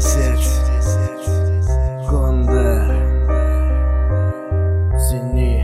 Honda Zini.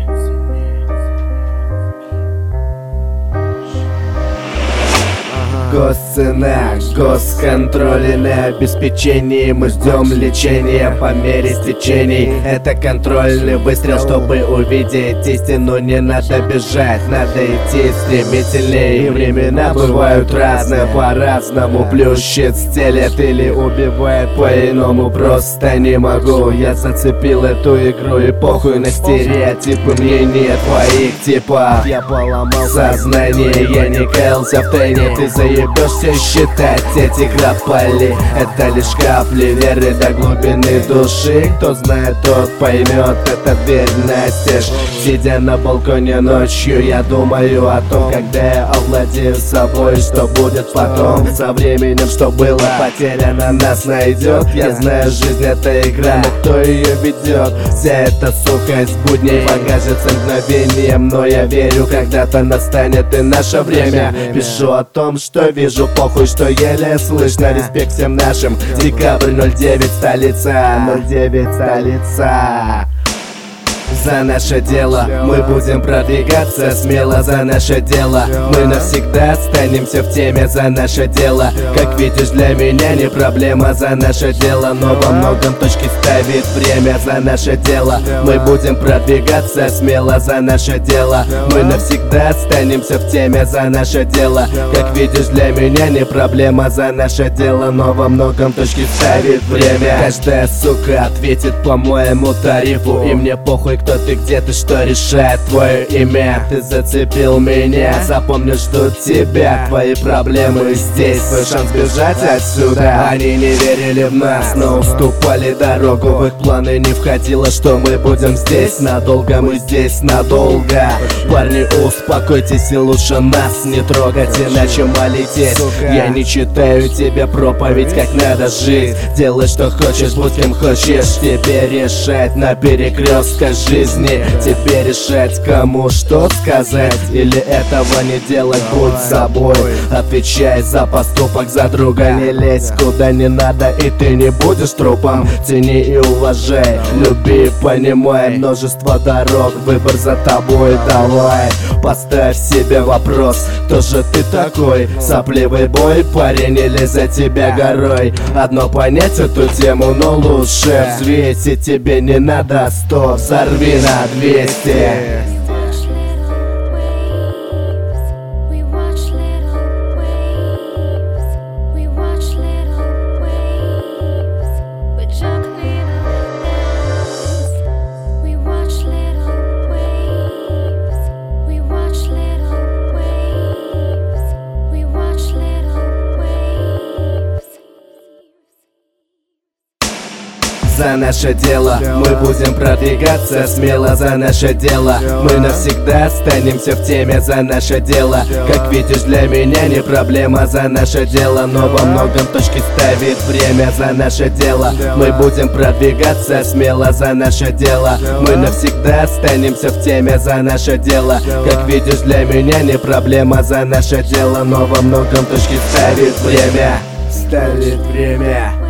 Госцена, госконтроль и на обеспечении. Мы ждем лечения по мере стечений. Это контрольный выстрел, чтобы увидеть истину. Не надо бежать, надо идти стремительнее. И времена бывают разные, по-разному. Плющит, стелет или убивает по-иному. Просто не могу, я зацепил эту игру. И похуй на стереотипы, мне нет твоих типов. Я поломал сознание, я не каялся в тайне. Ты заебешься считать эти грапали. Это лишь капли веры до глубины души. Кто знает, тот поймет, это дверь настежь. Сидя на балконе ночью, я думаю о том, когда я овладею собой, что будет потом. Со временем, что было потеряно, нас найдет. Я знаю, жизнь это игра, но кто ее ведет? Вся эта сухость будней покажется мгновением, но я верю, когда-то настанет и наше время. Пишу о том, что вижу, похуй, что еле слышно. Респект всем нашим. Декабрь 09, столица. 09, столица. За наше дело мы будем продвигаться смело, за наше дело мы навсегда останемся в теме. За наше дело, как видишь, для меня не проблема. За наше дело, но во многом точки ставит время. За наше дело мы будем продвигаться смело, за наше дело мы навсегда останемся в теме. За наше дело, как видишь, для меня не проблема. За наше дело, но во многом точки ставит время. Каждая сука ответит по моему тарифу, и мне похуй, кто ты, где ты, что решает твое имя. Ты зацепил меня, запомни, ждут тебя. Твои проблемы здесь, твой шанс бежать отсюда. Они не верили в нас, но уступали дорогу. В их планы не входило, что мы будем здесь надолго. Мы здесь надолго. Парни, успокойтесь и лучше нас не трогать, иначе молитесь. Я не читаю тебе проповедь, как надо жить. Делай, что хочешь, будь кем хочешь. Тебе решать на перекрестках жизни. Тебе решать, кому что сказать или этого не делать. Будь собой, отвечай за поступок, за друга. Не лезь куда не надо, и ты не будешь трупом. Цени и уважай, люби, понимай. Множество дорог, выбор за тобой. Давай, поставь себе вопрос, кто же ты такой? Сопливый бой, парень, или за тебя горой? Одно понять эту тему, но лучше взвесить тебе не надо. Стоп, взорви на 200. За наше дело мы будем продвигаться смело, за наше дело мы навсегда останемся в теме. За наше дело, как видишь, для меня не проблема. За наше дело, но во многом точки ставит время. За наше дело мы будем продвигаться смело, за наше дело мы навсегда останемся в теме. За наше дело, как видишь, для меня не проблема. За наше дело, но во многом точки ставит время. Ставит время.